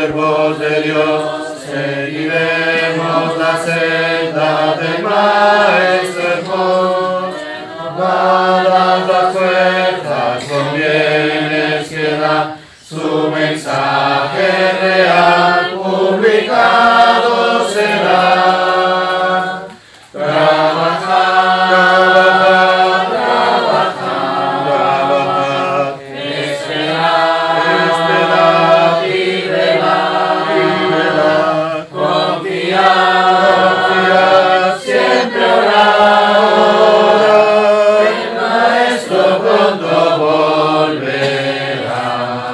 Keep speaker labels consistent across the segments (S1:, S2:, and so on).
S1: siervos de Dios, seguiremos la senda del Maestro hermoso. Dadas las fuerzas con bienes que da, su mensaje real publicado será. Trabajar, esperar y velar, confiar, siempre orar, el Maestro pronto volverá.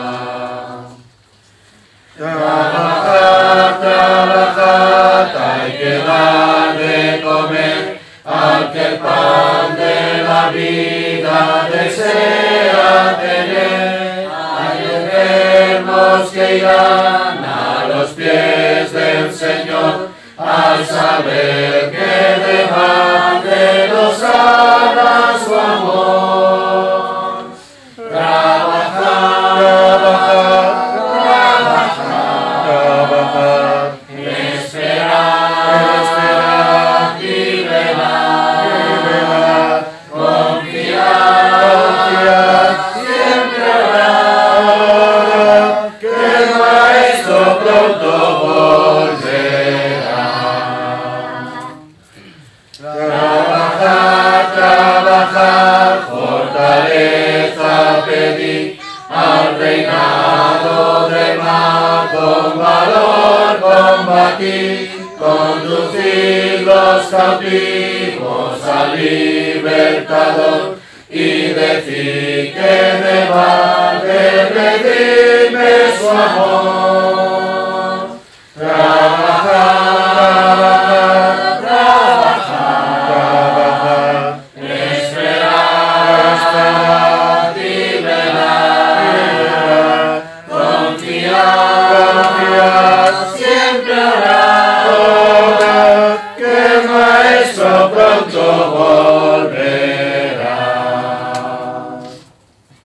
S1: Trabajar, hay que dar de comer al que el pan de la vida desea tener. Hay enfermos que irán a los pies del Señor al saber que de los sana su amor. Trabajar, esperar y velar, confiar, siempre orar, que el Maestro pronto volverá. Trabajar, fortaleza pedir al reinado del mal, con valor combatir, conducir los cautivos al libertador y decir que me vale redime su amor.